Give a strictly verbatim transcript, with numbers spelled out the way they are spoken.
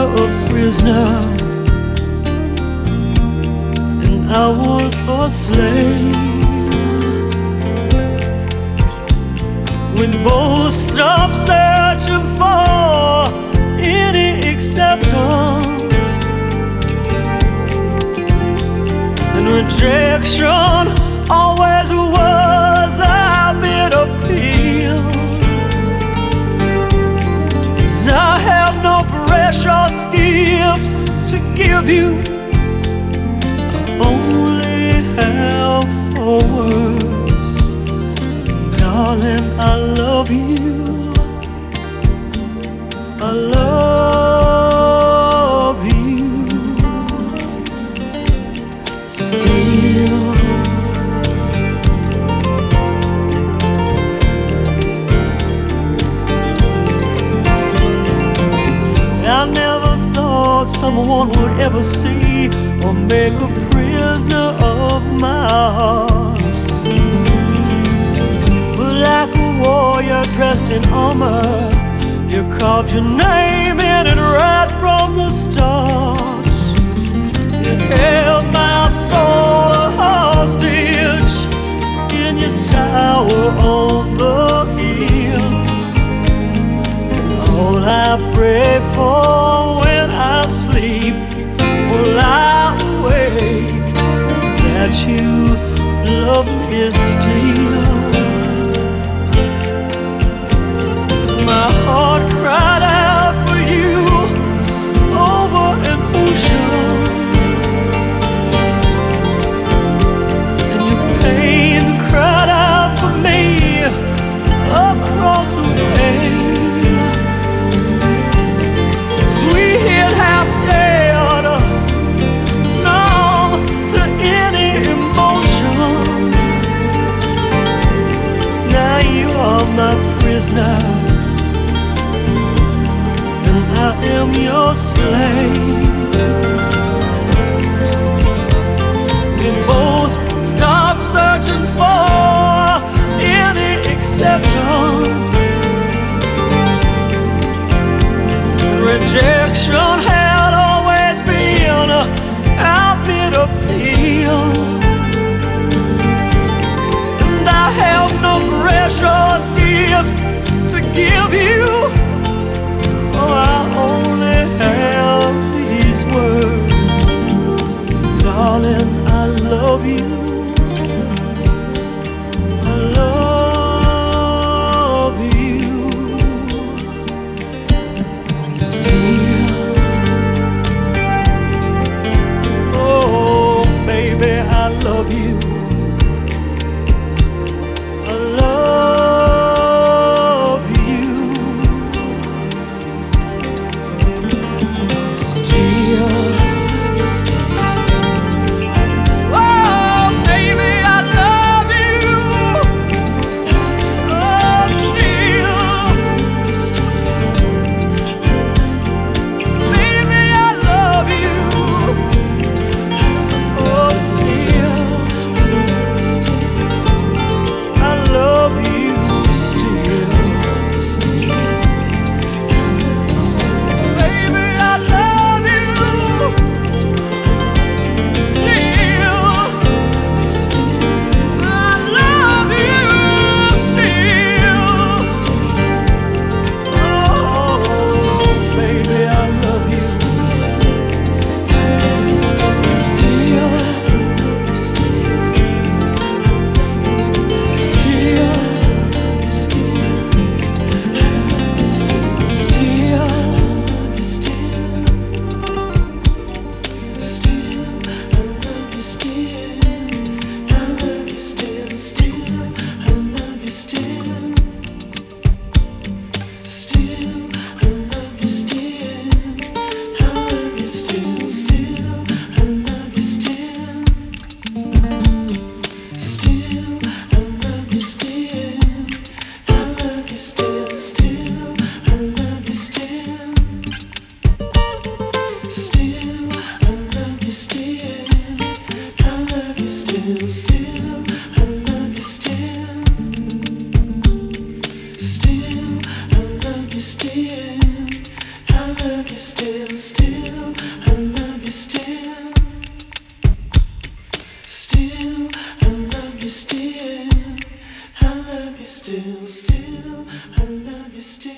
a prisoner and I was a slave. We both stopped searching for any acceptance, and rejection always was our bitter pill. 'Cause I have no precious gifts to give you, I only have for words. Darling, I love you, I love you still. I never thought someone would ever see or make a prisoner of my heart. But like a warrior dressed in armor, you carved your name in it right from the start. You held my soul hostage in your tower on the hill. All I pray for when I sleep or lie awake is that you love me still. My heart cried out for you over an ocean, and your pain cried out for me across a wave. Sweet half dead, numb to any emotion. Now you are my prisoner, I am your slave. We both stopped searching for any acceptance. Rejection had always been our bitter pill, and I have no precious gifts to give you. Oh, I only have these words. Darling, I love you, I love you still. Oh, baby, I love you, I love you still, I love you still. Still, I love you still. I love you still, still, I love you still.